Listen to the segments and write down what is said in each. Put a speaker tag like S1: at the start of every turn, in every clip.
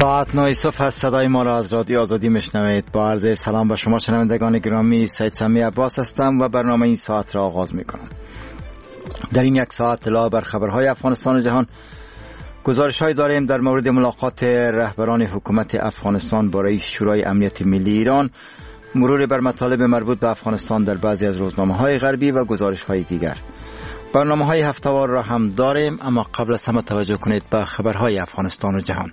S1: ساعت 9 صبح است. صدای ما را از رادیو آزادی میشنوید. با عرض سلام به شما شنوندگان گرامی، سید سمی عباس هستم و برنامه این ساعت را آغاز میکنم. در این یک ساعت اطلاع بر خبرهای افغانستان و جهان، گزارش‌های داریم در مورد ملاقات رهبران حکومت افغانستان با رئیس شورای امنیت ملی ایران، مرور بر مطالب مربوط به افغانستان در بعضی از روزنامه‌های غربی و گزارش‌های دیگر. برنامه‌های هفته‌وار را هم داریم، اما قبل از همه توجه کنید به خبرهای افغانستان و جهان.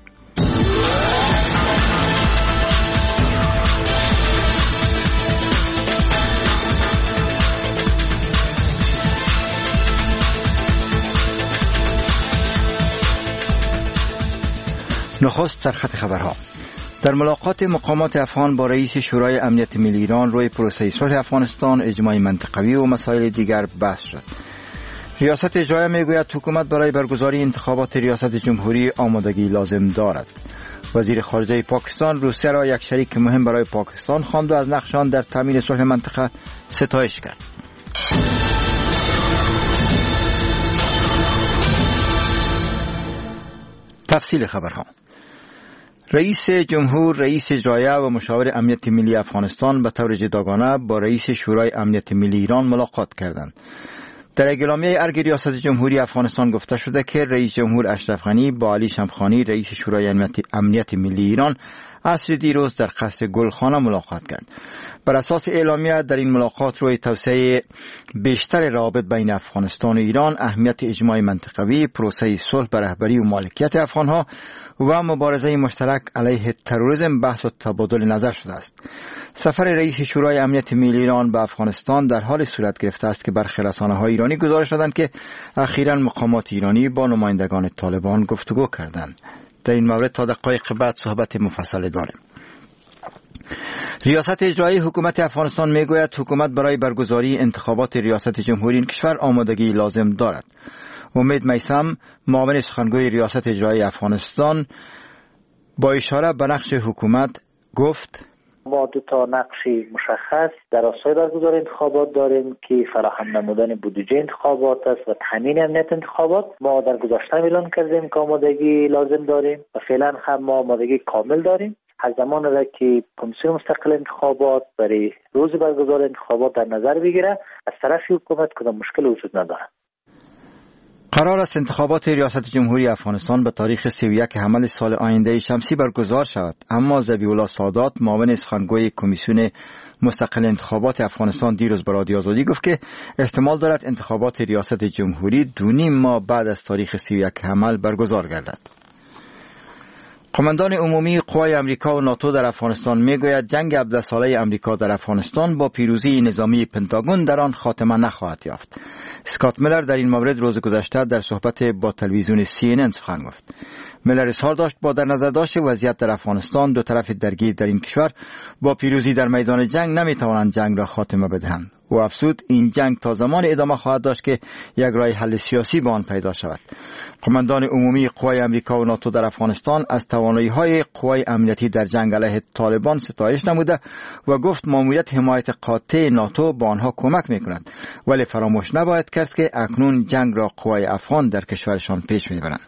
S1: نخست سرخط خبرها. در ملاقات مقامات افغان با رئیس شورای امنیت ملی ایران روی پروسه صلح افغانستان، اجماع منطقوی و مسائل دیگر بحث شد. ریاست اجرایی میگوید حکومت برای برگزاری انتخابات ریاست جمهوری آمادگی لازم دارد. وزیر خارجه پاکستان روسیه را یک شریک مهم برای پاکستان خواند و از نقش آن در تامین صلح منطقه ستایش کرد. تفصیل خبرها. رئیس جمهور، رئیس اجرایی و مشاور امنیت ملی افغانستان به طور جداگانه با رئیس شورای امنیت ملی ایران ملاقات کردند. در اعلامیه ارگ ریاست جمهوری افغانستان گفته شده که رئیس جمهور اشرف غنی با علی شمخانی، رئیس شورای امنیت ملی ایران، عصر دیروز در قصر گلخانه ملاقات کرد. بر اساس اعلامیه در این ملاقات روی توسعه بیشتر روابط بین افغانستان و ایران، اهمیت اجماع منطقوی، پروسه صلح به رهبری و مالکیت افغانها و مبارزه مشترک علیه تروریسم بحث و تبادل نظر شده است. سفر رئیس شورای امنیت ملی ایران به افغانستان در حال صورت گرفته است که برخی رسانه‌های ایرانی گزارش دادند که اخیراً مقامات ایرانی با نمایندگان طالبان گفتگو کردند. در این مورد تا دقایق بعد صحبت مفصل داریم. ریاست اجرایی حکومت افغانستان میگوید حکومت برای برگزاری انتخابات ریاست جمهوری این کشور آمادگی لازم دارد. امید میثم، معاون سخنگوی ریاست اجرایی افغانستان، با اشاره به نقش حکومت گفت:
S2: ما دو تا نقش مشخص در راستای برگزاری انتخابات داریم که فراهم نمودن بودجه انتخابات است و تامین امنیت انتخابات. ما در گذشته اعلان کردیم که آمادگی لازم داریم و فعلا هم ما آمادگی کامل داریم. از زمان را که کمیسیون مستقل انتخابات برای روز برگزاری انتخابات در نظر بگیره، از طرف حکومت کدام مشکل وجود ندارد.
S1: قرار است انتخابات ریاست جمهوری افغانستان به تاریخ 31 حمل سال آینده شمسی برگزار شود، اما ذبیح الله سادات، معاون سخنگوی کمیسیون مستقل انتخابات افغانستان، دیروز به رادیو آزادی گفت که احتمال دارد انتخابات ریاست جمهوری 2.5 ماه بعد از تاریخ 31 حمل برگزار گردد. قماندان عمومی قوای امریکا و ناتو در افغانستان میگوید جنگ 17 ساله امریکا در افغانستان با پیروزی نظامی پنتاگون در آن خاتمه نخواهد یافت. اسکات میلر در این مورد روز گذشته در صحبت با تلویزیون CNN سخن گفت. میلر اظهار داشت با در نظر داشت وضعیت در افغانستان، دو طرف درگیر در این کشور با پیروزی در میدان جنگ نمیتوانند جنگ را خاتمه بدهند. و افزود این جنگ تا زمان ادامه خواهد داشت که یک راه حل سیاسی به آن پیدا شود. قماندان عمومی قوای امریکا و ناتو در افغانستان از توانایی‌های قوای امنیتی در جنگ علیه طالبان ستایش نموده و گفت ماموریت حمایت قاطع ناتو با آنها کمک می‌کند، ولی فراموش نباید کرد که اکنون جنگ را قوای افغان در کشورشان پیش می‌برند.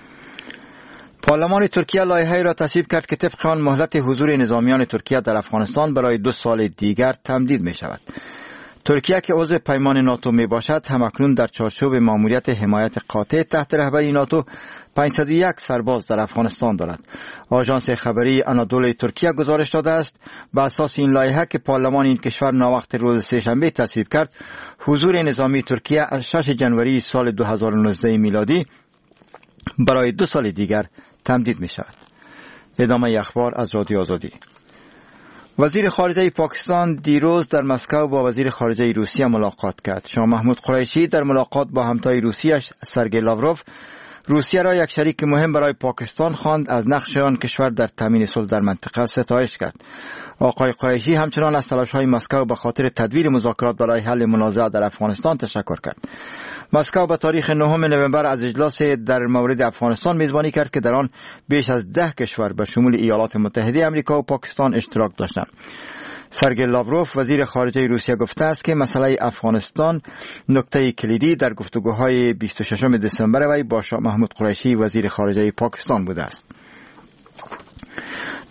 S1: پارلمان ترکیه لایحه‌ای را تصویب کرد که طبق آن مهلت حضور نظامیان ترکیه در افغانستان برای 2 سال دیگر تمدید می‌شود. ترکیه که عضو پیمان ناتو می باشد همکنون در چارچوب ماموریت حمایت قاطع تحت رهبری ناتو 501 سرباز در افغانستان دارد. آژانس خبری آنادولوی ترکیه گزارش داده است بر اساس این لایحه که پارلمان این کشور ناوقت روز سه‌شنبه تصویب کرد، حضور نظامی ترکیه از 6 جنوری سال 2019 میلادی برای 2 سال دیگر تمدید می شود. ادامه اخبار از رادیو آزادی. وزیر خارجه پاکستان دیروز در مسکو با وزیر خارجه روسیه ملاقات کرد. شاه محمود قریشی در ملاقات با همتای روسیه‌اش سرگئی لاوروف روسیه را یک شریک مهم برای پاکستان خواند، از نقش آن کشور در تامین صلح در منطقه ستایش کرد. آقای قریشی همچنان از تلاش‌های مسکو به خاطر تدویر مذاکرات برای حل منازعه در افغانستان تشکر کرد. مسکو به تاریخ 9 نوامبر از اجلاس در مورد افغانستان میزبانی کرد که در آن بیش از 10 کشور به شمول ایالات متحده آمریکا و پاکستان اشتراک داشتند. سرگئی لاوروف وزیر خارجه روسیه گفته است که مسئله افغانستان نکته کلیدی در گفتگوهای 26 دسامبر وی با شاه محمود قریشی وزیر خارجه پاکستان بوده است.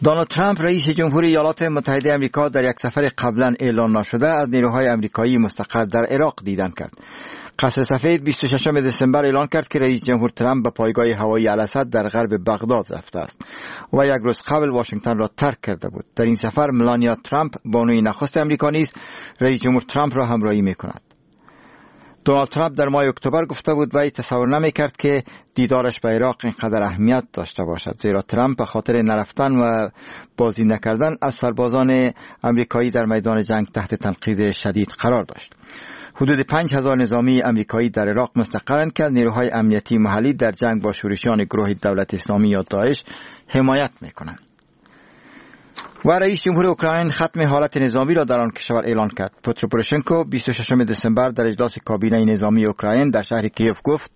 S1: دونالد ترامپ رئیس جمهوری ایالات متحده آمریکا در یک سفر قبلا اعلان نشده از نیروهای آمریکایی مستقر در عراق دیدن کرد. قصر سفید 26 دسامبر اعلان کرد که رئیس جمهور ترامپ به پایگاه هوایی الاسد در غرب بغداد رفته است و یک روز قبل واشنگتن را ترک کرده بود. در این سفر ملانیا ترامپ بانوی نخست آمریکا نیز رئیس جمهور ترامپ را همراهی می‌کند. دونالد ترامپ در ماه اکتبر گفته بود وی تصور نمی‌کرد که دیدارش به عراق اینقدر اهمیت داشته باشد، زیرا ترامپ به خاطر نرفتن و بازدید نکردن از سربازان آمریکایی در میدان جنگ تحت تنقید شدید قرار داشت. حدود 5000 نظامی آمریکایی در عراق مستقرند که نیروهای امنیتی محلی در جنگ با شورشیان گروه دولت اسلامی یا داعش حمایت می‌کنند. و رئیس جمهور اوکراین ختم حالت نظامی را در آن کشور اعلان کرد. پترو پوروشنکو 26 دسامبر در اجلاس کابینه نظامی اوکراین در شهر کیف گفت: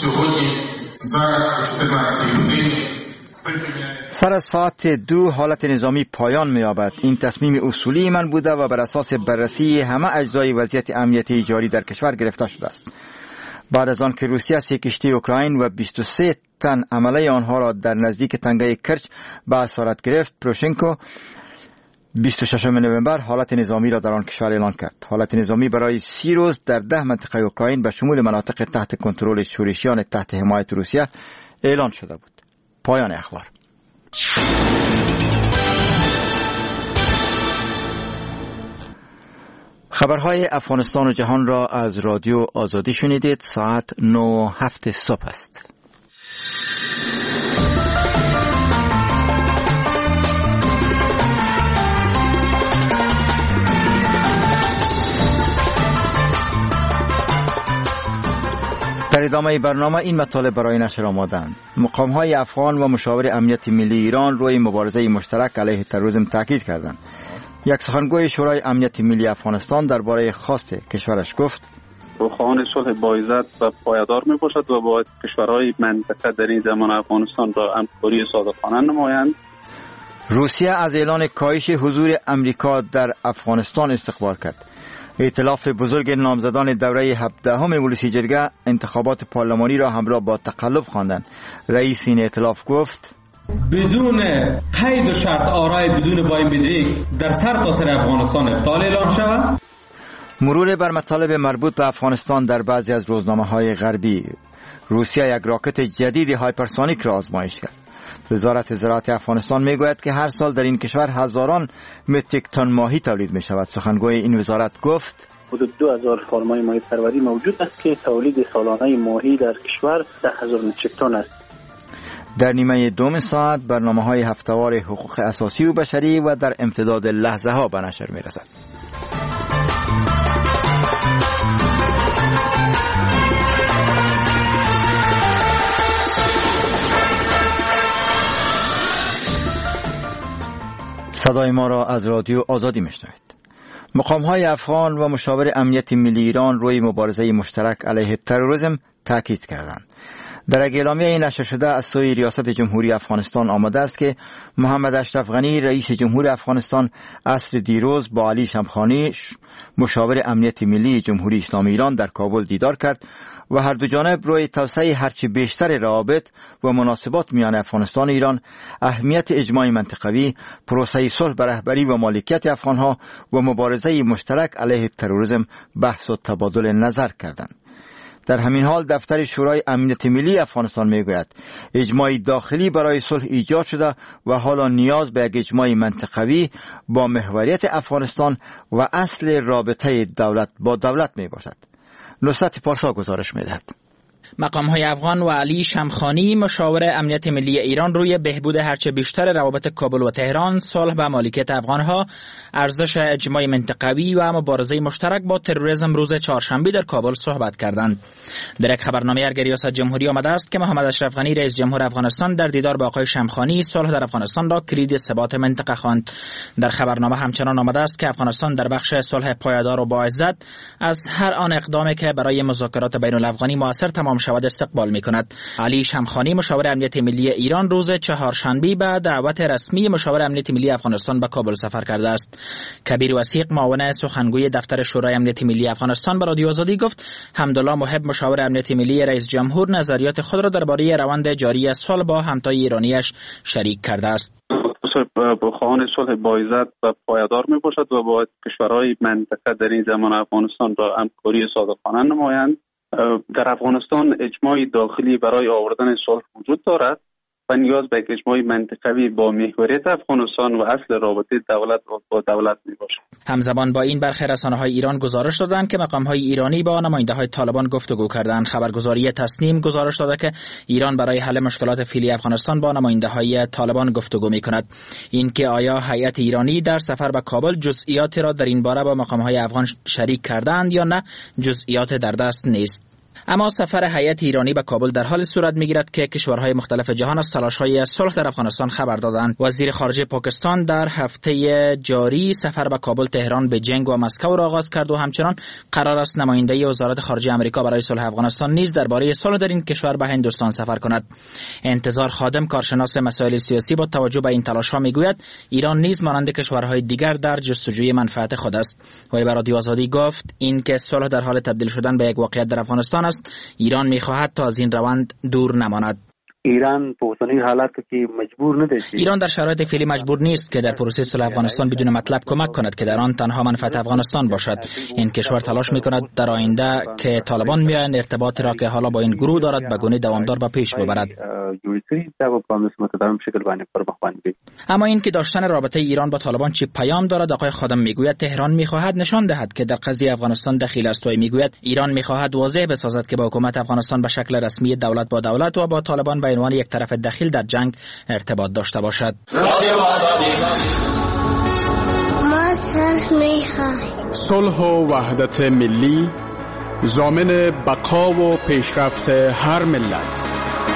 S1: سر از ساعت 2 حالت نظامی پایان می‌یابد. این تصمیم اصولی من بوده و بر اساس بررسی همه اجزای وضعیت امنیتی جاری در کشور گرفته شده است. بعد از آن که روسیه 3 کشتی اوکراین و 23 تن عمله آنها را در نزدیک تنگه کرچ به اسارت گرفت، پوروشنکو 26 نوامبر حالت نظامی را در آن کشور اعلان کرد. حالت نظامی برای 30 روز در 10 منطقه اوکراین به شمول مناطق تحت کنترل شورشیان تحت حمایت روسیه اعلان شده بود. پایان اخبار. خبرهای افغانستان و جهان را از رادیو آزادی شنیدید. ساعت 9:07 صبح است. در ادامه برنامه این مطالب برای نشر آمادند. مقام‌های افغان و مشاور امنیت ملی ایران روی مبارزه مشترک علیه تروریسم تاکید کردند. یک سخنگوی شورای امنیت ملی افغانستان درباره خواست کشورش گفت:
S3: خواهان صلح با عزت و پایدار می باشد و باید کشورهای منطقه در این زمان افغانستان را همکاری صادقانه نمایند.
S1: روسیه از اعلان کاهش حضور امریکا در افغانستان استقبال کرد. ائتلاف بزرگ نامزدان دوره 17 مجلس جرگه انتخابات پارلمانی را همراه با تقلب خواندند. رئیس این ائتلاف گفت:
S4: بدون قید و شرط آرای بدون بایمدریک در سرتاسر افغانستان ابطال اعلان شود.
S1: مرور بر مطالب مربوط به افغانستان در بعضی از روزنامه‌های غربی. روسیه یک راکت جدید هایپرسونیک را آزمایش کرد. وزارت زراعت افغانستان میگوید که هر سال در این کشور هزاران متریک تن ماهی تولید می شود. سخنگوی این وزارت گفت:
S5: حدود 2000 فرمای ماهی پروری موجود است که تولید سالانه ماهی در کشور 10,000 متریک تن است.
S1: در نیمه دوم ساعت برنامه‌های هفته‌وار حقوق اساسی و بشری و در امتداد لحظه ها به نشر می رسد. صدای ما را از رادیو آزادی میشنوید. مقام‌های افغان و مشاور امنیت ملی ایران روی مبارزه مشترک علیه تروریسم تاکید کردند. در یک اعلامیه نشر شده از سوی ریاست جمهوری افغانستان آمده است که محمد اشرف غنی رئیس جمهور افغانستان عصر دیروز با علی شمخانی مشاور امنیت ملی جمهوری اسلامی ایران در کابل دیدار کرد و هر دو جانب روی توسعه هرچه بیشتر روابط و مناسبات میان افغانستان و ایران، اهمیت اجماع منطقوی، پروسه صلح به رهبری و مالکیت افغانها و مبارزه مشترک علیه تروریسم بحث و تبادل نظر کردند. در همین حال دفتر شورای امنیت ملی افغانستان میگوید اجماع داخلی برای صلح ایجاد شده و حالا نیاز به یک اجماع منطقوی با محوریت افغانستان و اصل رابطه دولت با دولت می باشد. نصرت پارسا گزارش می‌دهد.
S6: مقام‌های افغان و علی شمخانی مشاور امنیت ملی ایران روی بهبود هرچه بیشتر روابط کابل و تهران، صلح و مالکیت افغان‌ها، ارزش اجماع منطقوی و مبارزه مشترک با تروریسم روز چهارشنبه در کابل صحبت کردند. در یک خبرنامه از ریاست جمهوری آمده است که محمد اشرف غنی رئیس جمهور افغانستان در دیدار با آقای شمخانی صلح در افغانستان را کلید ثبات منطقه خواند. در خبرنامه همچنان آمده است که افغانستان در بخش صلح پایدار و باعزت از هر آن اقدامی که برای مذاکرات بین‌الافغانی مؤثر تمام شود استقبال می‌کند. علی شمخانی مشاور امنیت ملی ایران روز چهارشنبه به دعوت رسمی مشاور امنیت ملی افغانستان به کابل سفر کرده است. کبیر وثیق معاون سخنگوی دفتر شورای امنیت ملی افغانستان به رادیو آزادی گفت حمدالله محب مشاور امنیت ملی رئیس جمهور نظریات خود را درباره روند جاری صلح با همتای ایرانیش شریک کرده است.
S3: خواهان صلح باعزت و پایدار می باشد و باید کشورهای منطقه در این زمان افغانستان را همکاری صادقانه نمایند. در افغانستان اجماع داخلی برای آوردن صلح وجود دارد و نیاز به اجماع منطقوی با محوریت افغانستان و اصل رابطه دولت با دولت می باشد.
S6: همزمان با این برخی رسانه‌های ایران گزارش دادند که مقام‌های ایرانی با نماینده‌های طالبان گفتگو کردند. خبرگزاری تسنیم گزارش داده که ایران برای حل مشکلات فعلی افغانستان با نماینده‌های طالبان گفتگو می‌کند. اینکه آیا هیئت ایرانی در سفر به کابل جزئیاتی را در این باره با مقام‌های افغان شریک کردند یا نه، جزئیات در دست نیست. اما سفر هیئت ایرانی به کابل در حال صورت می‌گیرد که کشورهای مختلف جهان از تلاش‌های صلح در افغانستان خبر دادند. وزیر خارجه پاکستان در هفته جاری سفر به کابل، تهران، بیجینگ و مسکو را آغاز کرد و همچنان قرار است نماینده وزارت خارجه آمریکا برای صلح افغانستان نیز درباره صلح در این کشور به هندوستان سفر کند. انتظار خادم، کارشناس مسائل سیاسی، با توجه به این تلاش‌ها میگوید ایران نیز مانند کشورهای دیگر در جستجوی منفعت خود است. وی به رادیو آزادی گفت این که صلح در حال تبدیل شدن به یک واقعیت در افغانستان است، ایران می‌خواهد تا از این روند دور نماند.
S5: ایران په اوسنی حالات کې مجبور نه دی.
S6: ایران در شرایط فعلی مجبور نیست که در پروسه صلح افغانستان بدون مطلب کمک کند که در آن تنها منفعت افغانستان باشد. این کشور تلاش می‌کند در آینده که طالبان میآیند ارتباطی را که حالا با این گروه دارد به گونه دوامدار به پیش ببرد. اما این که داشتن رابطه ایران با طالبان چه پیام دارد، آقای خادم میگوید تهران می‌خواهد نشان دهد که در قضیه افغانستان دخیل است و میگوید ایران می‌خواهد واضح بسازد که با حکومت افغانستان به شکل رسمی دولت با دولت و با طالبان به عنوان یک طرف دخیل در جنگ ارتباط داشته باشد.
S7: ما
S8: صلح و وحدت ملی ضامن بقا و پیشرفت هر ملت.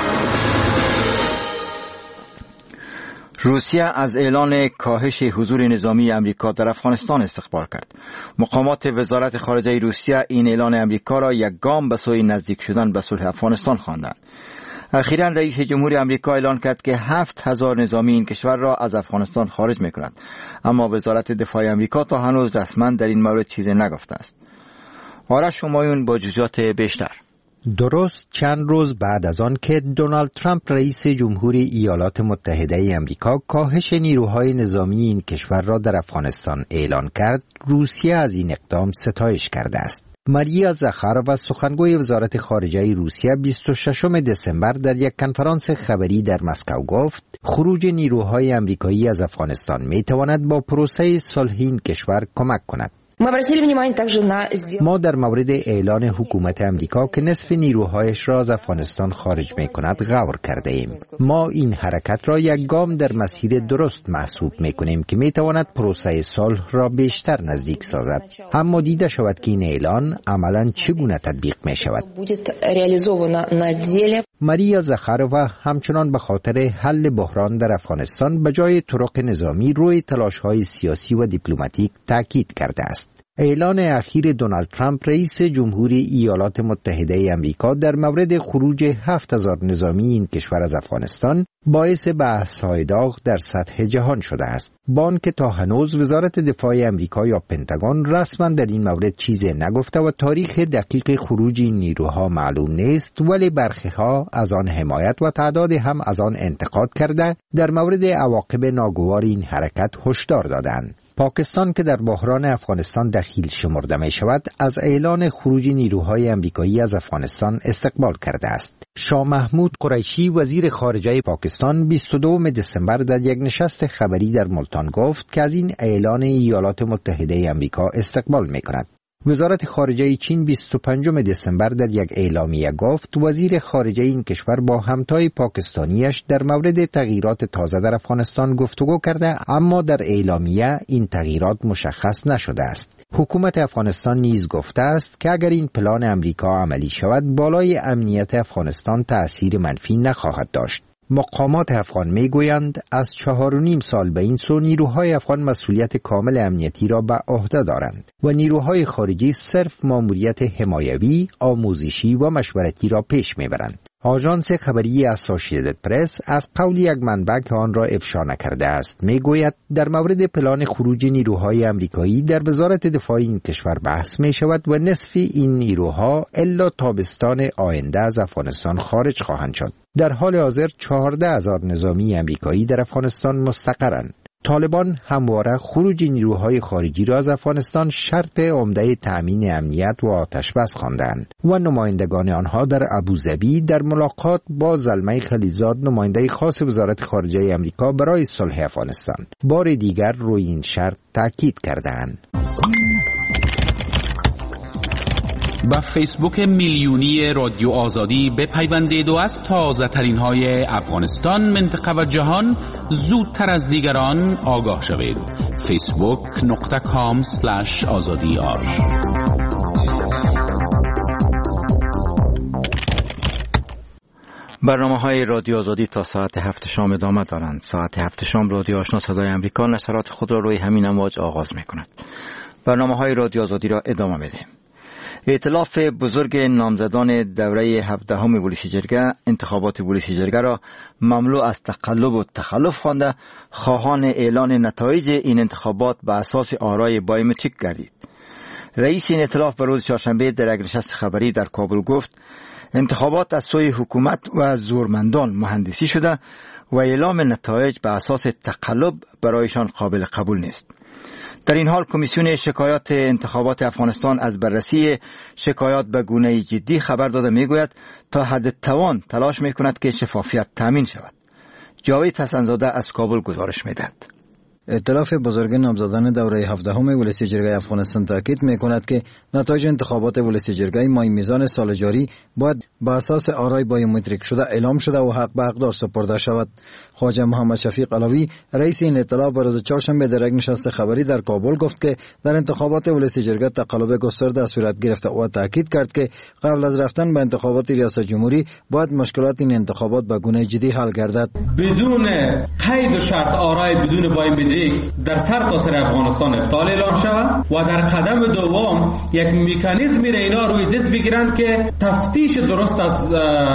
S1: روسیه از اعلان کاهش حضور نظامی امریکا در افغانستان استقبال کرد. مقامات وزارت خارجه روسیه این اعلان امریکا را یک گام به سوی نزدیک شدن به صلح افغانستان خواندند. اخیراً رئیس جمهور امریکا اعلان کرد که 7,000 نظامی این کشور را از افغانستان خارج می‌کند، اما وزارت دفاع امریکا تا هنوز رسما در این مورد چیزی نگفته است. آرش همایون با جزئیات بیشتر.
S9: درست چند روز بعد از آن که دونالد ترامپ رئیس جمهور ایالات متحده امریکا کاهش نیروهای نظامی این کشور را در افغانستان اعلان کرد، روسیه از این اقدام ستایش کرده است. ماریا زخاروا، سخنگوی وزارت خارجه روسیه، 26 دسامبر در یک کنفرانس خبری در مسکو گفت خروج نیروهای امریکایی از افغانستان میتواند با پروسه صلح این کشور کمک کند. ما در مورد اعلان حکومت امریکا که نصف نیروهایش را از افغانستان خارج می کند غور کرده ایم. ما این حرکت را یک گام در مسیر درست محسوب می کنیم که می تواند پروسه صلح را بیشتر نزدیک سازد. اما دیده شود که این اعلان عملاً چگونه تطبیق می شود. ماریا زخاروا همچنان به خاطر حل بحران در افغانستان به جای طرق نظامی روی تلاش‌های سیاسی و دیپلماتیک تاکید کرده است. اعلان اخیر دونالد ترامپ رئیس جمهور ایالات متحده امریکا در مورد خروج 7,000 نظامی این کشور از افغانستان باعث بحث‌های داغ در سطح جهان شده است. با آنکه تا هنوز وزارت دفاع امریکا یا پنتاگون رسما در این مورد چیزی نگفته و تاریخ دقیق خروج این نیروها معلوم نیست، ولی برخی‌ها از آن حمایت و تعداد هم از آن انتقاد کرده در مورد عواقب ناگوار این حرکت هشدار دادند. پاکستان که در بحران افغانستان دخیل شمرده می شود، از اعلان خروج نیروهای امریکایی از افغانستان استقبال کرده است. شاه محمود قریشی، وزیر خارجه پاکستان، 22 دسامبر در یک نشست خبری در ملتان گفت که از این اعلان ایالات متحده امریکا استقبال می کند. وزارت خارجه چین 25 دسامبر در یک اعلامیه گفت وزیر خارجه این کشور با همتای پاکستانیش در مورد تغییرات تازه در افغانستان گفتگو کرده، اما در اعلامیه این تغییرات مشخص نشده است. حکومت افغانستان نیز گفته است که اگر این پلان امریکا عملی شود، بالای امنیت افغانستان تأثیر منفی نخواهد داشت. مقامات افغان میگویند از 4.5 سال به این سو نیروهای افغان مسئولیت کامل امنیتی را به عهده دارند و نیروهای خارجی صرف ماموریت حمایوی، آموزشی و مشورتی را پیش میبرند. آژانس خبری اسوسییتد پرس از قول یک منبع که آن را افشا نکرده است میگوید در مورد پلان خروج نیروهای امریکایی در وزارت دفاع این کشور بحث می شود و نصف این نیروها الا تابستان آینده از افغانستان خارج خواهند شد. در حال حاضر 14,000 نظامی امریکایی در افغانستان مستقرند. طالبان همواره خروج نیروهای خارجی را از افغانستان شرط عمده تأمین امنیت و آتشبس خواندند و نمایندگان آنها در ابوظبی در ملاقات با زلمه خلیلزاد نماینده خاص وزارت خارجه امریکا برای صلح افغانستان بار دیگر روی این شرط تاکید کردند.
S7: با فیسبوک میلیونی رادیو آزادی بپیوندید و از تازه ترین های افغانستان، منطقه و جهان زودتر از دیگران آگاه شوید. facebook.com/azadi.ir.
S1: برنامه‌های رادیو آزادی تا ساعت 7 شام ادامه دارند. ساعت 7 شام رادیو آشنا صدای امریکا نشرات خود را روی همین امواج آغاز می‌کند. برنامه‌های رادیو آزادی را ادامه می‌دهیم. ائتلاف بزرگ نامزدان دوره 17 ولسی جرگه انتخابات ولسی جرگه را مملو از تقلب و تخلف خوانده خواهان اعلان نتایج این انتخابات به اساس آرای بایومتریک گردید. رئیس این ائتلاف به روز چهارشنبه در یک نشست خبری در کابل گفت انتخابات از سوی حکومت و زورمندان مهندسی شده و اعلام نتایج به اساس تقلب برایشان قابل قبول نیست. در این حال کمیسیون شکایات انتخابات افغانستان از بررسی شکایات به گونه جدی خبر داده میگوید تا حد توان تلاش میکند که شفافیت تامین شود. جاوید حسن‌زاده از کابل گزارش میدهد.
S10: ائتلاف بزرگ نامزدان دوره 17 ولسی جرگه افغانستان تاکید میکند که نتایج انتخابات ولسی جرگه ماه میزان سال جاری باید با اساس آرای بایومتریک شده اعلام شده و حق به حقدار سپرده شود. خواجه محمد شفیق علوی رئیس این ائتلاف به روز چهارشنبه در یک نشست خبری در کابل گفت که در انتخابات ولسی جرگه تقلب گسترده صورت گرفته و تاکید کرد که قبل از رفتن به انتخابات ریاست جمهوری باید مشکلات این انتخابات به گونه جدی حل گردد.
S4: بدون قید و شرط آرای بدون بایومتریک در سرتاسر افغانستان ابطال اعلان شود و در قدم دوم یک مکانیزمی را اینا روی دست بگیرند که تفتیش درست از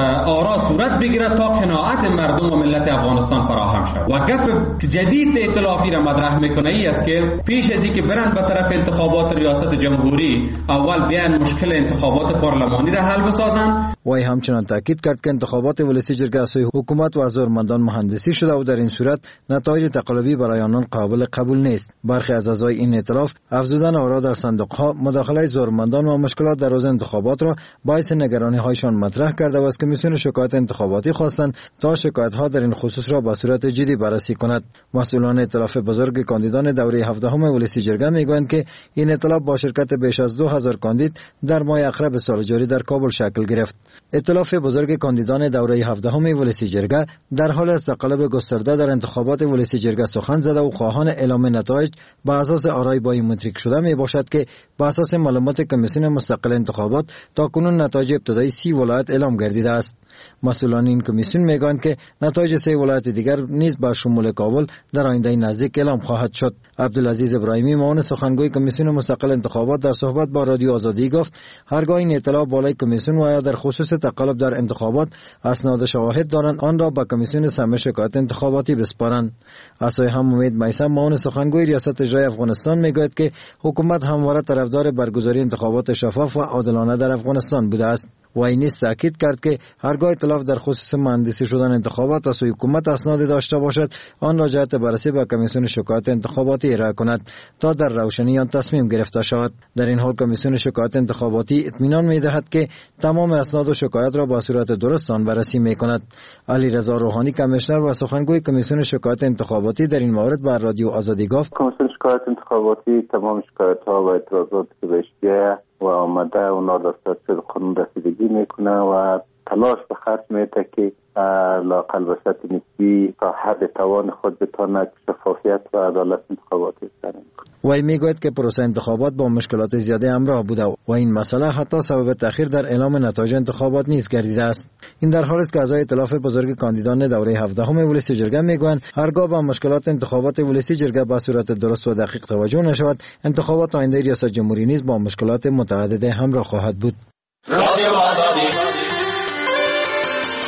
S4: آرا صورت بگیرد تا قناعت مردم و ملت افغانستان فراهم شود. و گپ جدید ائتلافی را مطرح میکنه ای است که پیش از اینکه برند به طرف انتخابات ریاست جمهوری اول بیان مشکل انتخابات پارلمانی را حل بسازند.
S10: و همچنان تاکید کرد که انتخابات ولسی جرگه از سوی حکومت و زورمندان مهندسی شده و در این صورت نتایج تقلبی برای آنان قابل قبول نیست. برخی از اعضای این ائتلاف افزودن آرا در صندوق‌ها، مداخله زورمندان و مشکلات در روز انتخابات را باعث نگرانی هایشان مطرح کرده و از کمیسیون شکایات انتخاباتی خواستند تا شکایت‌ها در این خصوص را به صورت جدی بررسی کند. مسئولان ائتلاف بزرگ کاندیدان دوره 17 ولسی جرگه میگویند که این ائتلاف با شرکت بیش از 2000 کاندید در ماه اخرب سال جاری در کابل شکل گرفت. ائتلاف بزرگ کاندیدان دوره 17 ولسی جرگه در حال از تقلب گسترده در انتخابات ولسی جرگه سخن زده و خواهان اعلام نتایج به اساس آرای بایومتریک شده می باشد که به اساس معلومات کمیسیون مستقل انتخابات تاکنون نتایج ابتدایی 30 ولایت اعلام گردیده است. مسئولان این کمیسیون میگویند که نتایج 3 ولایت دیگر نیز با شمول کابل در آینده نزدیک اعلام خواهد شد. عبدالعزیز ابراهیمی معاون سخنگوی کمیسیون مستقل انتخابات در صحبت با رادیو آزادی گفت هرگاه این اطلاع بالای کمیسیون و یا در خصوص تقلب در انتخابات اسناد شواهد دارند آن را به کمیسیون سمع شکایات انتخاباتی بسپارند. از سوی هم امید میثم معاون سخنگوی ریاست اجرایی افغانستان میگوید که حکومت همواره طرفدار برگزاری انتخابات شفاف و عادلانه در افغانستان بوده است. و این نیز تاکید کرد که هرگاه ائتلاف در خصوص مهندسی شدن انتخابات از سوی حکومت اسناد داشته باشد آن را جهت بررسی به کمیسیون شکایات انتخاباتی ارائه کند تا در روشنی آن تصمیم گرفته شود. در این حال کمیسیون شکایات انتخاباتی اطمینان می‌دهد که تمام اسناد و شکایات را با صورت درست آن بررسی می‌کند. علی رضا روحانی کمیشنر و سخنگوی کمیسیون شکایات انتخاباتی در این مورد بر رادیو آزادی گفت
S11: کمیسیون شکایات انتخاباتی تمام شکایت‌ها و اعتراضات که بهش و آمده اونا را به قانون رسیدگی میکنه و تلاش به خرج میده که لااقل به سطح نسبی تا حد توان خود بتواند شفافیت و عدالت انتخاباتی کنه.
S10: وی میگوید که پروسه انتخابات با مشکلات زیاده همراه بوده و این مسئله حتی سبب تأخیر در اعلام نتایج انتخابات نیز گردیده است. این در حالی است که اعضای ائتلاف بزرگ کاندیدان دوره 17 ولسی جرگه میگویند هرگاه با مشکلات انتخابات ولسی جرگه به صورت درست و دقیق توجه نشود انتخابات آینده ریاست جمهوری نیز با مشکلات متعدد همراه خواهد بود.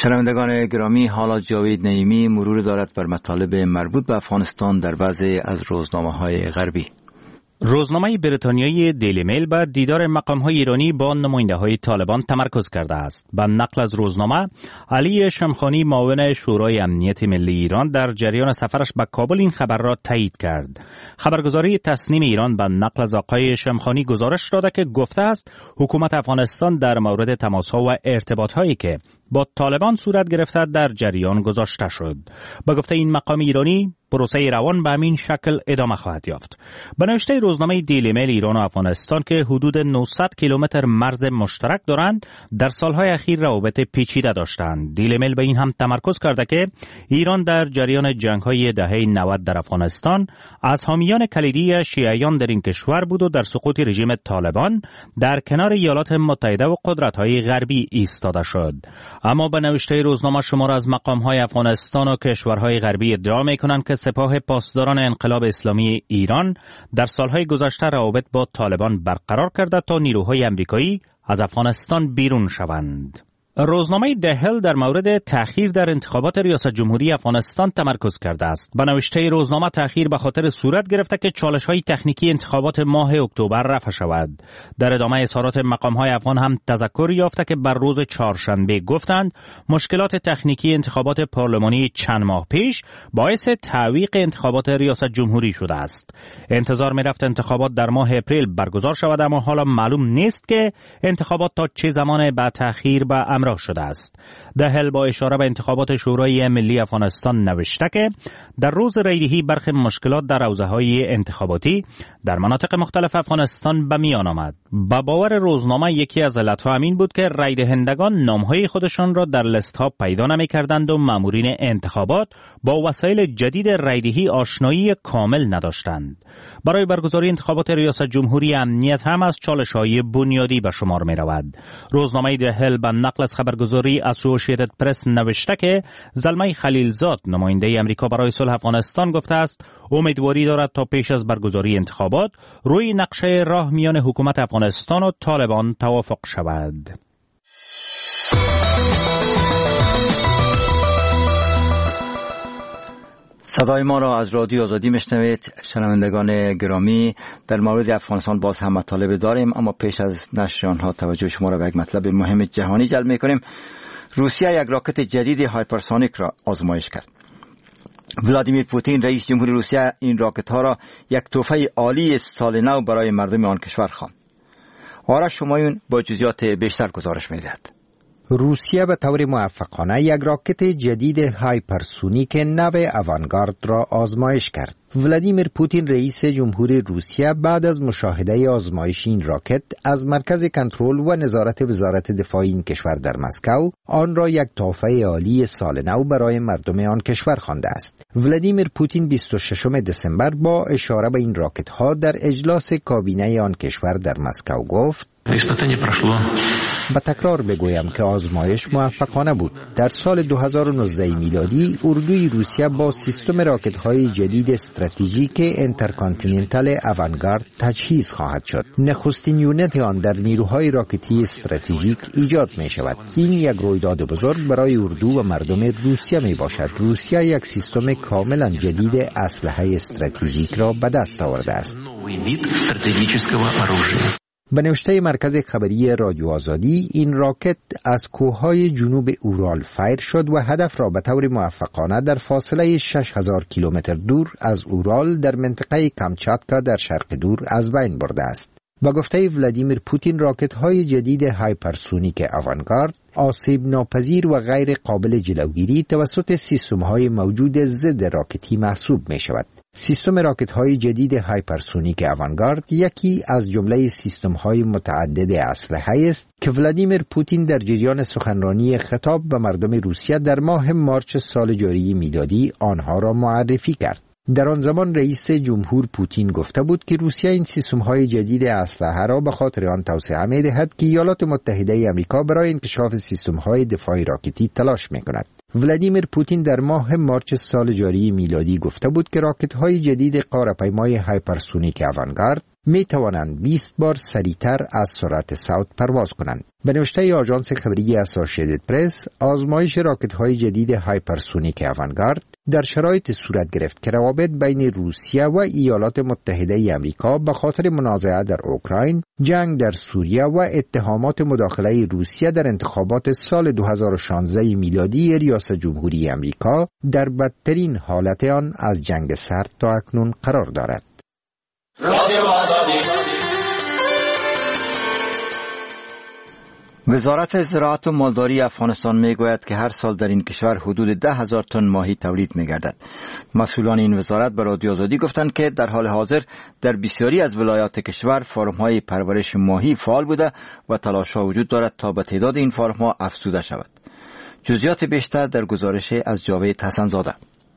S1: شنوندگان گرامی، حالا جاوید نعیمی مرور دارد بر مطالب مربوط به افغانستان در وضع از روزنامه‌های غربی.
S12: روزنامه بریتانیایی دیلی میل به دیدار مقام‌های ایرانی با نماینده‌های طالبان تمرکز کرده است. به نقل از روزنامه، علی شمخانی معاون شورای امنیت ملی ایران در جریان سفرش به کابل این خبر را تایید کرد. خبرگزاری تصنیم ایران به نقل از آقای شمخانی گزارش داده که گفته است حکومت افغانستان در مورد تماس‌ها و ارتباط‌هایی که با طالبان صورت گرفته در جریان گذاشته شد. به گفته این مقام ایرانی، پروسه روان به همین شکل ادامه خواهد یافت. به نوشته روزنامه دیلی میل، ایران و افغانستان که حدود 900 کیلومتر مرز مشترک دارند، در سالهای اخیر روابط پیچیده داشتند. دیلی میل به این هم تمرکز کرده که ایران در جریان جنگ‌های دهه 90 در افغانستان از حامیان کلیدی شیعیان در این کشور بود و در سقوط رژیم طالبان در کنار ایالات متحده و قدرت‌های غربی ایستاده شد. اما به نوشته روزنامه شمار از مقام‌های افغانستان و کشورهای غربی ادعا می‌کنند که سپاه پاسداران انقلاب اسلامی ایران در سالهای گذشته روابط با طالبان برقرار کرده تا نیروهای امریکایی از افغانستان بیرون شوند. روزنامه دهل در مورد تأخیر در انتخابات ریاست جمهوری افغانستان تمرکز کرده است. به نوشته روزنامه، تأخیر به خاطر صورت گرفته که چالش‌های تکنیکی انتخابات ماه اکتبر رفع شود. در ادامه اظهارات مقام‌های افغان هم تذکر یافته که بر روز چهارشنبه گفتند مشکلات تکنیکی انتخابات پارلمانی چند ماه پیش باعث تعویق انتخابات ریاست جمهوری شده است. انتظار می‌رفت انتخابات در ماه اپریل برگزار شود، اما حالا معلوم نیست که انتخابات تا چه زمان با تأخیر به همراه شده است. دهل با اشاره به انتخابات شورای ملی افغانستان نوشته که در روز ریدهی برخی مشکلات در حوزه‌های انتخاباتی در مناطق مختلف افغانستان به میان آمد. با باور روزنامه، یکی از علتها همین بود که رای دهندگان نام‌های خودشان را در لست‌ها پیدا نمی‌کردند و مامورین انتخابات با وسایل جدید رایدهی آشنایی کامل نداشتند. برای برگزاری انتخابات ریاست جمهوری امنیت هم از چالش‌های بنیادی به شمار می‌رود. روزنامه دهل به نقل از خبرگزاری اسوسییتد پرس نوشته که زلمه خلیلزاد، نماینده امریکا برای صلح افغانستان، گفته است امیدواری دارد تا پیش از برگزاری انتخابات روی نقشه راه میان حکومت افغانستان و طالبان توافق شود.
S1: صدای ما را از رادیو آزادی میشنوید. شنوندگان گرامی، در مورد افغانستان باز هم مطالب داریم، اما پیش از نشر آنها توجه شما را به یک مطلب مهم جهانی جلب میکنیم. روسیه یک راکت جدید هایپرسونیک را آزمایش کرد. ولادیمیر پوتین رئیس جمهوری روسیه این راکت ها را یک تحفه عالی سال نو برای مردم آن کشور خواند. آرش شمایون با جزئیات بیشتر گزارش میدهد.
S9: روسیه به طور موفقانه یک راکت جدید هایپرسونیک نو اوانگارد را آزمایش کرد. ولادیمیر پوتین رئیس جمهوری روسیه بعد از مشاهده آزمایش این راکت از مرکز کنترل و نظارت وزارت دفاع این کشور در مسکو آن را یک تحفه عالی سال نو برای مردم آن کشور خوانده است. ولادیمیر پوتین 26 دسامبر با اشاره به این راکت ها در اجلاس کابینه آن کشور در مسکو گفت: با تکرار بگویم که آزمایش موفقانه بود. در سال 2019 میلادی اردوی روسیه با سیستم راکت‌های جدید استراتژیک انترکانتیننتال اوانگارد تجهیز خواهد شد. نخستین یونت آن در نیروهای راکتی استراتژیک ایجاد می شود. این یک رویداد بزرگ برای اردو و مردم روسیه می باشد. روسیه یک سیستم کاملا جدید اسلحه استراتژیک را به دست آورده است. به نوشته مرکز خبری رادیو آزادی، این راکت از کوههای جنوب اورال فایر شد و هدف را به طور موفقانه در فاصله 6000 کیلومتر دور از اورال در منطقه کامچاتکا در شرق دور از بین برده است. با گفته ولادیمیر پوتین، راکت‌های جدید هایپرسونیک اوانگارد آسیب ناپذیر و غیر قابل جلوگیری توسط سیستم‌های موجود ضد راکتی محسوب می‌شود. سیستم راکت‌های جدید هایپرسونیک اوانگارد یکی از جمله سیستم‌های متعدد اسلحه است که ولادیمیر پوتین در جریان سخنرانی خطاب به مردم روسیه در ماه مارچ سال جاری میلادی آنها را معرفی کرد. در آن زمان رئیس جمهور پوتین گفته بود که روسیه این سیستم‌های جدید اسلحه را به خاطر آن توسعه می‌دهد که ایالات متحده آمریکا برای انکشاف سیستم‌های دفاعی راکتی تلاش می‌کند. ولادیمیر پوتین در ماه مارچ سال جاری میلادی گفته بود که راکت‌های جدید قاره‌پیمای هایپرسونیک اوانگارد می توانند 20 بار سریعتر از سرعت صوت پرواز کنند. به نوشته آژانس خبری اسوسییتد پرس، آزمایش راکت‌های جدید هایپرسونیک اونگارد در شرایط صورت گرفت که روابط بین روسیه و ایالات متحده ای آمریکا به خاطر منازعه در اوکراین، جنگ در سوریه و اتهامات مداخله روسیه در انتخابات سال 2016 میلادی ریاست جمهوری آمریکا در بدترین حالت آن از جنگ سرد تا اکنون قرار دارد.
S1: وزارت زراعت و مالداری افغانستان میگوید که هر سال در این کشور حدود 10,000 تن ماهی تولید میگردد. مسئولان این وزارت به رادیو آزادی گفتند که در حال حاضر در بسیاری از ولایات کشور فارم‌های پرورش ماهی فعال بوده و تلاش‌ها وجود دارد تا به تعداد این فارم‌ها افزوده شود. جزئیات بیشتر در گزارش از جاوید حسن‌زاده.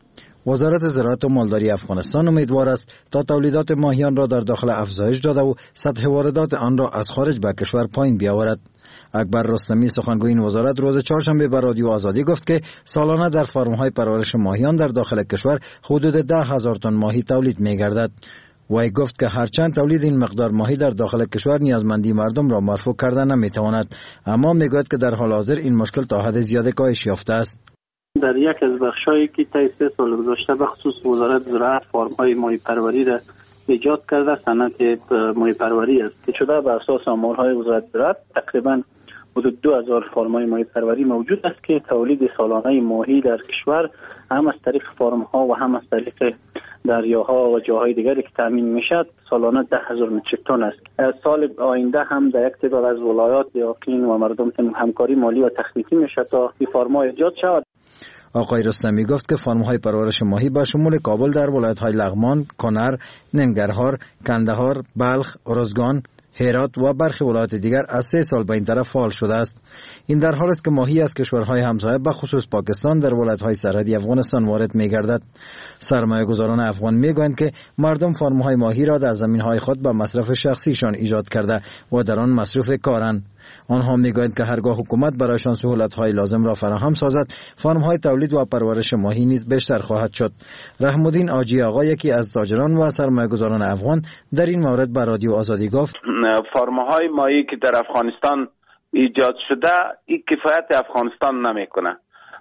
S10: وزارت زراعت و مالداری افغانستان امیدوار است تا تولیدات ماهیان را در داخل افزایش داده و سطح واردات آن را از خارج به کشور پایین بیاورد. اکبر رستمی سخنگوی این وزارت روز چهارشنبه به رادیو آزادی گفت که سالانه در فارم‌های پرورش ماهیان در داخل کشور حدود 10,000 تن ماهی تولید می‌گردد. وی گفت که هرچند تولید این مقدار ماهی در داخل کشور نیازمندی مردم را مرفوع کرده نمی‌تواند، اما می‌گوید که در حال حاضر این مشکل تا حد زیادی کاهش یافته است.
S5: در یک از بخشایی که طی 3 سال گذشته به خصوص وزارت زراعت فارم‌های ماهی پروری را ایجاد کرده، صنعت ماهی پروری است که شده بر اساس آمارهای وزارت زراعت تقریباً حدود 2000 فارم‌های ماهی پروری موجود است که تولید سالانه ماهی در کشور هم از طریق فارم‌ها و هم از طریق دریاها و جاهای دیگری که تامین میشد سالانه 10,000 متریک تن است. سال آینده هم در یک تعداد از ولایات یقین و مردم همکاری مالی و تخنیکی میشه تا این فارم‌ها ایجاد شود.
S10: آقای رستمی گفت که فارم‌های پرورش ماهی با شمول کابل در ولایت‌های لغمان، کنر، ننگرهار، کندهار، بلخ، ارزگان، هرات و برخی ولایات دیگر از 3 سال به این طرف فعال شده است. این در حالی است که ماهی از کشورهای همسایه به خصوص پاکستان در ولایت‌های سرحدی افغانستان وارد می‌گردد. سرمایه‌گذاران افغان می‌گویند که مردم فارم‌های ماهی را در زمین‌های خود به مصرف شخصیشان ایجاد کرده و در آن مصروف کارند. آنها می‌گویند که هرگاه حکومت برایشان سهولت‌های لازم را فراهم سازد، فارم‌های تولید و پرورش ماهی نیز بیشتر خواهد شد. رحم‌الدین آجی آقا، یکی از تاجران و سرمایه‌گذاران افغان، در این مورد به رادیو آزادی گفت:
S13: فارم‌های ماهی که در افغانستان ایجاد شده این کفایت افغانستان نمیکنه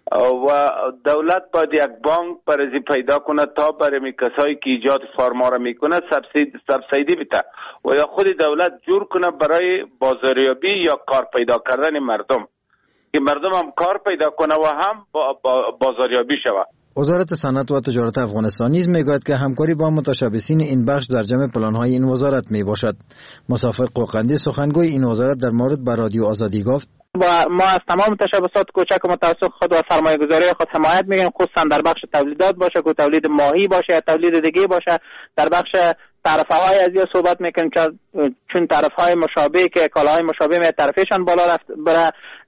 S13: و دولت باید یک بانک برای پیدا کنه تا برای کسایی که ایجاد فارما را میکنه سبسیدی بده و یا خود دولت جور کنه برای بازاریابی یا کار پیدا کردن مردم که مردم هم کار پیدا کنه و هم بازاریابی شود.
S10: وزارت صنعت و تجارت افغانستان نیز میگوید که همکاری با متشبثین این بخش در جمع پلان‌های این وزارت میباشد. مسافر قوقندی سخنگوی این وزارت در مورد به رادیو آزادی گفت:
S14: ما از تمام تشبثات کوچک و متوسط خود و سرمایه‌گذاری خود حمایت می‌کنیم، خصوصا در بخش تولیدات باشه که تولید ماهی باشه یا تولید دیگه باشه. در بخش تعرفه‌های از یا صحبت می‌کنیم چون تعرفه‌های مشابه که کالاهای مشابه می تعرفه‌شان بالا رفت، برای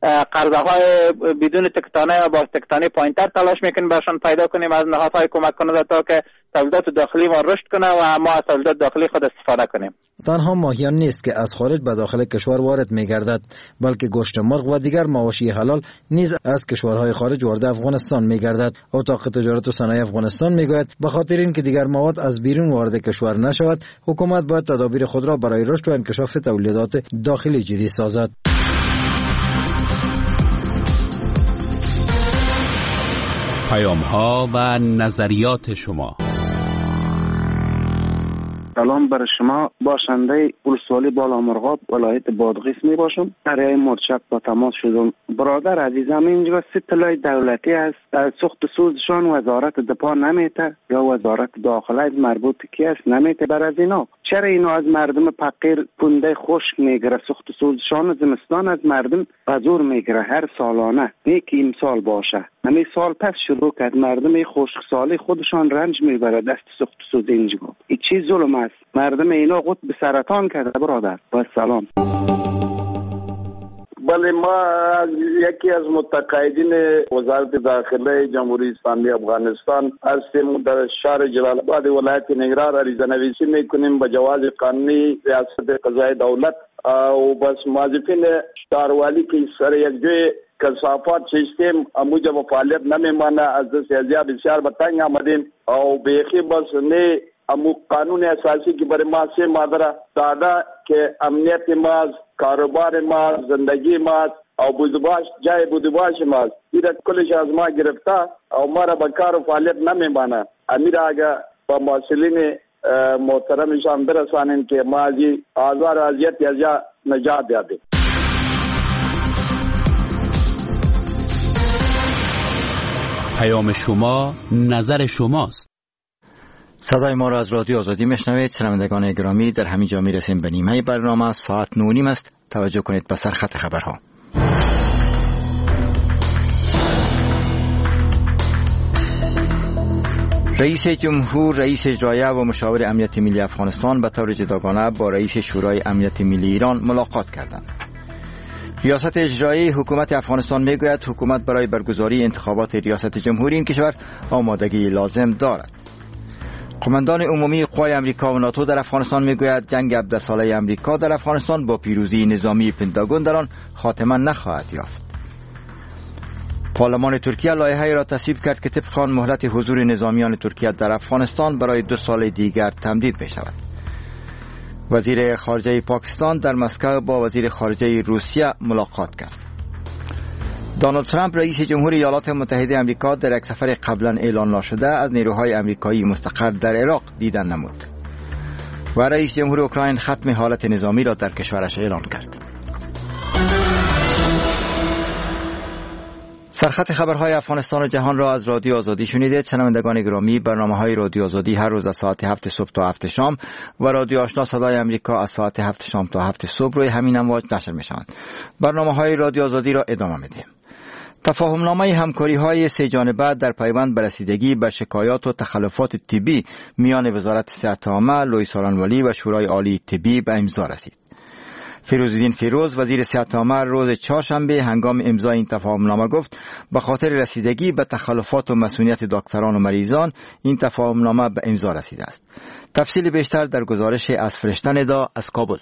S14: قرضه‌های بدون تکتانه یا با تکتانه پایین‌تر تلاش می‌کنیم برشان پیدا کنیم از نهادهای کمک کننده تا که تولیدات داخلی ما رشد کنه و ما از تولیدات داخلی خود استفاده کنیم.
S10: تنها ماهیان نیست که از خارج به داخل کشور وارد می‌گردد، بلکه گوشت مرغ و دیگر مواشی حلال نیز از کشورهای خارج وارد افغانستان می‌گردد. اتاق تجارت و صنایع افغانستان می‌گوید به خاطر اینکه دیگر مواد از بیرون وارد کشور نشود، حکومت باید تدابیر خود را برای رشد و انکشاف تولیدات داخلی جدی سازد.
S7: پیام‌ها و نظریات شما.
S3: سلام بر شما، باشنده ولسوالی بالامرغاب ولایت بادغیس می باشم. دریای مرچک با تماس شدم. برادر عزیزم اینجا 3 طلای دولتی است. در سوخت سوزشان وزارت دفاع نمیته یا وزارت داخله مربوط کی است نمیته بر از اینا. چرا اینو از مردم فقیر پونده خشک میگیره؟ سوخت سوزشان زمستان از مردم بزور میگیره هر سالانه. نیکی امسال باشه. همین سال پس شروع کرد مردم خشک سالی خودشان رنج میبره دست سوخت سوز اینجا. این چی ظلم است؟ مردم اینا قطب سرطان کرده برادر. با سلام.
S15: بله، ما یکی از متقاعدین وزارت داخله جمهوری اسلامی افغانستان هستیم. در شهر جلال آباد ولایت ننگرهار عریضه نویسی میکنیم به جواز قانونی ریاست قضای دولت و بس موظفین شهروالی که سر یک جای کثافات سیستم موجب فعالیت نمیمانه. از دست ازیا بسیار به تنگ آمدیم او بیخی بس نه امو قانون اساسی که برای ما 3 ماده را داده که امنیت ما، کاروبار ما، زندگی ما او بودباش جای بودباش ما این کلش از ما گرفته او ما را به کار و فعالیت نمیمانه. امیر اگر با مسئولین محترمشان برسانیم که ما از آزار و اذیت از نجات دادیم.
S7: پیام شما، نظر شماست.
S1: صدای ما را از رادیو آزادی میشنوید. شنوندگان گرامی، در همین جا میرسیم به نیمه برنامه. ساعت 9:30 است. توجه کنید به سرخط خبرها. رئیس جمهور، رئیس اجرایه و مشاور امنیت ملی افغانستان به طور جداگانه با رئیس شورای امنیت ملی ایران ملاقات کردند. ریاست اجرایی حکومت افغانستان میگوید حکومت برای برگزاری انتخابات ریاست جمهوری این کشور آمادگی لازم دارد. قماندان عمومی قوای امریکا و ناتو در افغانستان میگوید جنگ 17 ساله امریکا در افغانستان با پیروزی نظامی پنتاگون در آن خاتمه نخواهد یافت. پارلمان ترکیه لایحه‌ای را تصویب کرد که طبق آن مهلت حضور نظامیان ترکیه در افغانستان برای 2 سال دیگر تمدید می شود. وزیر خارجه پاکستان در مسکو با وزیر خارجه روسیه ملاقات کرد. دونالد ترامپ رئیس جمهور ایالات متحده آمریکا در یک سفر قبلا اعلان نشده از نیروهای آمریکایی مستقر در عراق دیدن نمود و رئیس جمهور اوکراین ختم حالت نظامی را در کشورش اعلان کرد. سرخط خبرهای افغانستان و جهان را از رادیو آزادی شنیدید. شنوندگان گرامی، برنامه‌های رادیو آزادی هر روز از ساعت 7 صبح تا 7 شام و رادیو آشنا صدای امریکا از ساعت 7 شام تا 7 صبح روی همین امواج نشر می‌شوند. برنامه‌های رادیو آزادی را ادامه می‌دهیم. تفاهم‌نامه همکاری‌های 3 جانبه در پیوند به رسیدگی به شکایات و تخلفات طبی میان وزارت صحت عامه، لوی سارنوالی و شورای عالی طبی به امضا رسید. فیروزالدین فیروز وزیر صحت عامه روز چهارشنبه هنگام امضای این تفاهمنامه گفت به خاطر رسیدگی به تخلفات و مسئولیت دکتران و مریضان این تفاهمنامه به امضا رسیده است. تفصیل بیشتر در گزارش از فرشته ندا از کابل.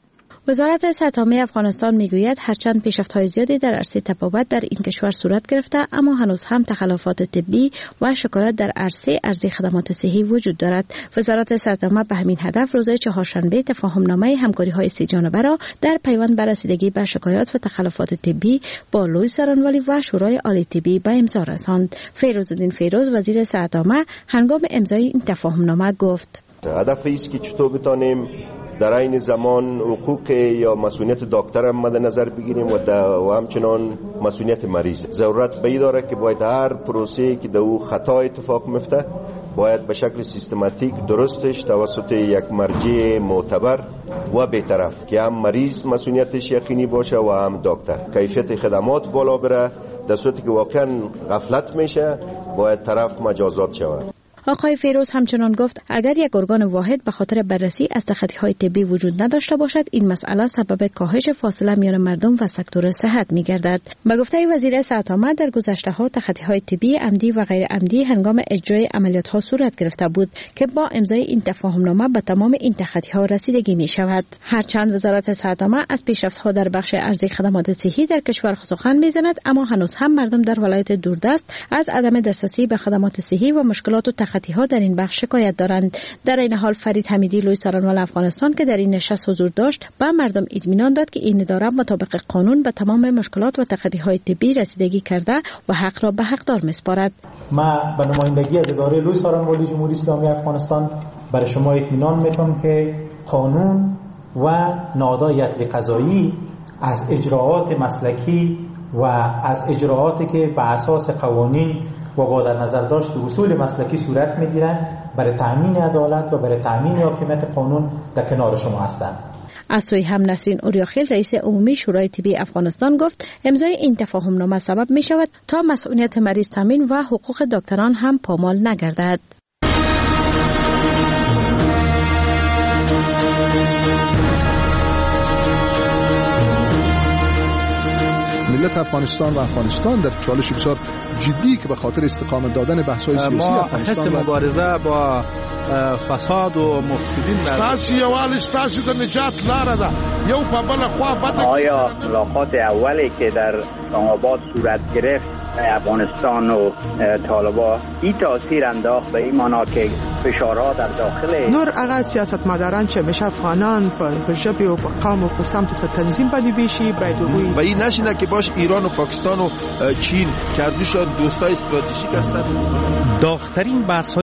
S16: وزارت صحت عامه افغانستان میگوید هرچند پیشرفت‌های زیادی در عرصه تبابت در این کشور صورت گرفته، اما هنوز هم تخلفات طبی و شکایات در عرصه خدمات صحی وجود دارد. وزارت صحت عامه به همین هدف روز چهارشنبه تفاهمنامه همکاری‌های 3 جانبه را در پیوند به رسیدگی به شکایات و تخلفات طبی با لوی سارنوالی و شورای عالی طبی به امضا رساند. فیروزالدین فیروز وزیر صحت عامه هنگام امضای این تفاهمنامه گفت:
S17: هدف است که چطور بتانیم در این زمان حقوق یا مسئولیت دکتر هم مد نظر بگیریم و همچنان مسئولیت مریض. ضرورت به این داره که باید هر پروسه‌ای که در او خطا اتفاق میفته باید به شکل سیستماتیک درستش توسط یک مرجع معتبر و بی‌طرف که هم مریض مسئولیتش یقینی باشه و هم دکتر کیفیت خدمات بالا بره. در صورتی که واقعا غفلت میشه باید طرف مجازات شود.
S16: آقای فیروز همچنان گفت اگر یک ارگان واحد به خاطر بررسی از تخطی‌های طبی وجود نداشته باشد، این مسئله سبب کاهش فاصله میان مردم و سکتور صحت می‌گردد. به گفته وزیر صحت عامه در گذشته‌ها تخطی‌های طبی عمدی و غیر عمدی هنگام اجرای عملیات‌ها صورت گرفته بود که با امضای این تفاهمنامه به تمام این تخطی‌ها رسیدگی می‌شود. هرچند وزارت صحت عامه از پیشرفت‌ها در بخش عرضه خدمات صحی در کشور سخن می‌زند، اما هنوز هم مردم در ولایت دوردست از عدم دسترسی به خدمات صحی و مشکلات و ها در این بخش شکایت دارند. در این حال فرید حمیدی لوی سارنوال افغانستان که در این نشست حضور داشت به مردم اطمینان داد که این اداره مطابق قانون به تمام مشکلات و تخطی‌های طبی رسیدگی کرده و حق را به حقدار می‌سپارد.
S18: ما به نمایندگی از اداره لوی سارنوالی جمهوری اسلامی افغانستان برای شما اطمینان می‌دهم که قانون و نادایت قضایی از اجراعات مسلکی و از اجراعاتی که به اساس قوانین و با در نظر داشت اصول مسلکی صورت می‌گیرند برای تامین عدالت و برای تامین حاکمیت قانون در کنار شما هستند.
S16: از سوی هم نسرین اوریاخیل رئیس عمومی شورای طبی افغانستان گفت امضای این تفاهمنامه سبب می شود تا مسئولیت مریض تامین و حقوق دکتران هم پامال نگردد.
S19: ملت افغانستان و افغانستان در چالش بسیار جدی که به خاطر استقامت دادن بحث‌های سیاسی افغانستان
S20: ما مبارزه با فساد و مفسدین
S21: ستاسو یوال ستاسو د نجات لاره ده یو په بل خوا بده.
S22: آیا ملاقات اولی که در اسلام آباد صورت گرفت
S2: افغانستان و طالبان این تاثیر انداخت به این معنا که فشارها در داخل
S22: نور هغه سیاستمداران چې همیشه افغانان په ژبې او په قوم او په سمت په تنظیم باندې بیشي باید وګوري
S23: و این نشینه که باش ایران و پاکستان و چین که هر دوشان دوستای استراتژیک هستند.
S12: داغ‌ترین بحث